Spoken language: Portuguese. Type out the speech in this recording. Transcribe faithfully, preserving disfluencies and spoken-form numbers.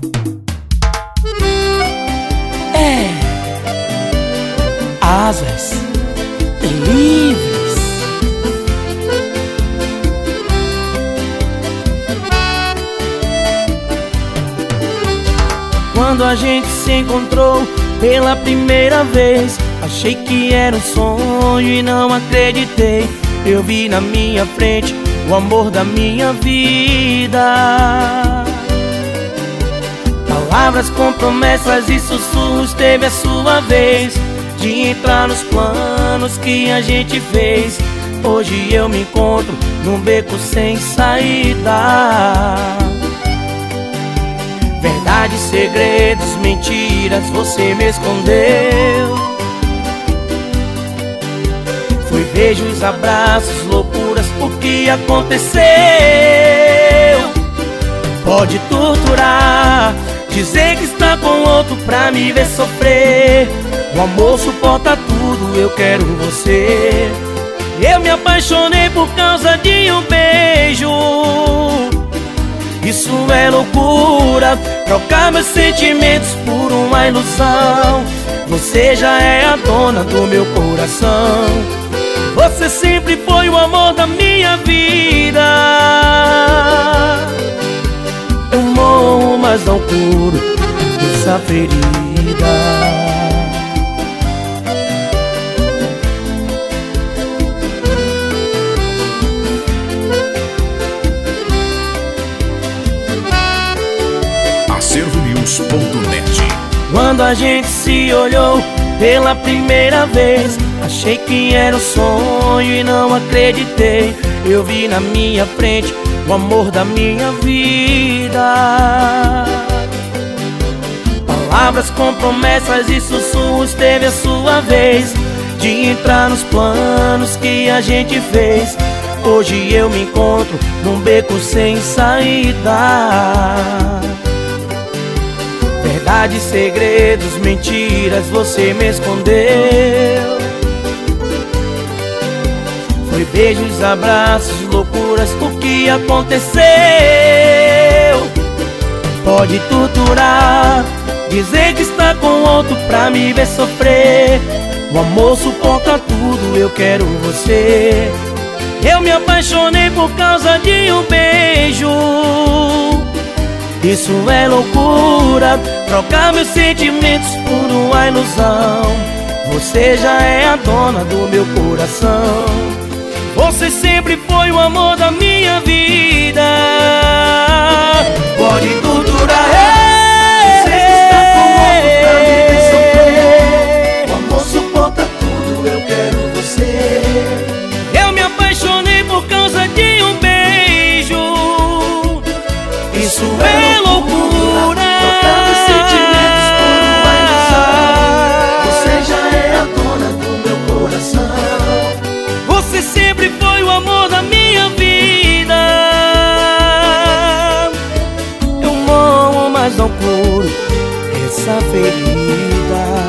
É asas livres. Quando a gente se encontrou pela primeira vez, achei que era um sonho e não acreditei. Eu vi na minha frente o amor da minha vida. Palavras com promessas e sussurros, teve a sua vez de entrar nos planos que a gente fez. Hoje eu me encontro num beco sem saída. Verdades, segredos, mentiras, você me escondeu. Foi beijos, abraços, loucuras, o que aconteceu? Pode torturar, dizer que está com outro pra me ver sofrer. O amor suporta tudo, eu quero você. Eu me apaixonei por causa de um beijo. Isso é loucura, trocar meus sentimentos por uma ilusão. Você já é a dona do meu coração. Você sempre foi o amor da minha vida. Eu morro, mas não curo essa ferida. acervo news ponto net. Quando a gente se olhou pela primeira vez, achei que era um sonho e não acreditei. Eu vi na minha frente o amor da minha vida. Palavras com promessas e sussurros, teve a sua vez de entrar nos planos que a gente fez. Hoje eu me encontro num beco sem saída. Verdades, segredos, mentiras, você me escondeu. Foi beijos, abraços, loucuras, o que aconteceu? Pode torturar, dizer que está com outro pra me ver sofrer. O amor suporta tudo, eu quero você. Eu me apaixonei por causa de um beijo. Isso é loucura, trocar meus sentimentos por uma ilusão. Você já é a dona do meu coração. Você sempre foi o amor da minha vida. Pode torturar, dizer que está com outro pra me ver sofrer. O amor suporta tudo, eu quero você. Eu me apaixonei por causa de um beijo. Isso é loucura, trocar meus sentimentos por uma ilusão. Você já é a dona do meu coração. Você sempre foi o amor da minha vida. Eu morro, mas não curo essa ferida.